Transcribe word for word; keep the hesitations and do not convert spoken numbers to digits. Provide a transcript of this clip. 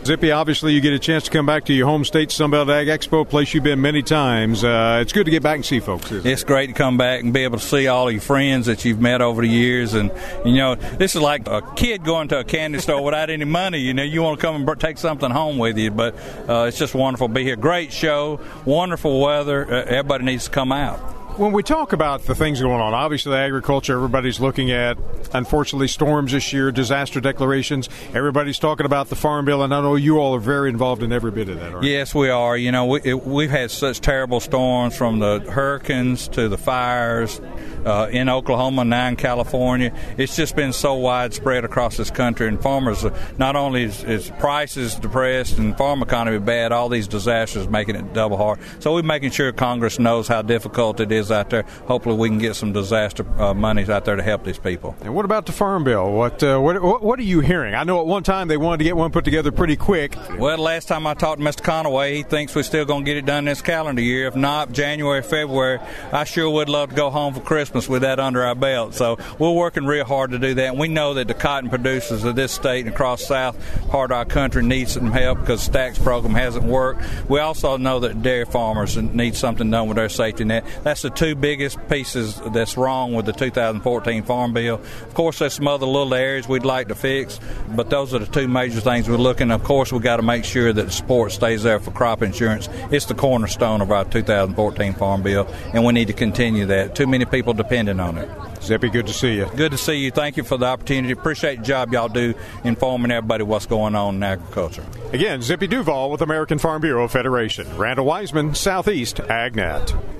Zippy, obviously you get a chance to come back to your home state, Sunbelt Ag Expo, place you've been many times. Uh, it's good to get back and see folks, isn't it? It's great to come back and be able to see all of your friends that you've met over the years. And, you know, this is like a kid going to a candy store without any money. You know, you want to come and take something home with you. But uh, it's just wonderful to be here. Great show, wonderful weather. Uh, everybody needs to come out. When we talk about the things going on, obviously the agriculture, everybody's looking at, unfortunately, storms this year, disaster declarations. Everybody's talking about the Farm Bill, and I know you all are very involved in every bit of that, aren't you? Yes, we are. You know, we, it, we've had such terrible storms, from the hurricanes to the fires uh, in Oklahoma, now in California. It's just been so widespread across this country, and farmers, uh, not only is, is prices depressed and farm economy bad, all these disasters making it double hard. So we're making sure Congress knows how difficult it is out there. Hopefully we can get some disaster uh, monies out there to help these people. And what about the Farm Bill? What, uh, what what are you hearing? I know at one time they wanted to get one put together pretty quick. Well, last time I talked to Mister Conaway, he thinks we're still going to get it done this calendar year. If not, January, February. I sure would love to go home for Christmas with that under our belt. So we're working real hard to do that. And we know that the cotton producers of this state and across the south part of our country need some help because the STAX program hasn't worked. We also know that dairy farmers need something done with their safety net. That's the two biggest pieces that's wrong with the two thousand fourteen Farm Bill. Of course, there's some other little areas we'd like to fix, but those are the two major things we're looking. Of course, we've got to make sure that the support stays there for crop insurance. It's the cornerstone of our two thousand fourteen Farm Bill, and we need to continue that. Too many people depending on it. Zippy, good to see you. Good to see you. Thank you for the opportunity. Appreciate the job y'all do informing everybody what's going on in agriculture. Again, Zippy Duval with American Farm Bureau Federation. Randall Wiseman, Southeast AgNet.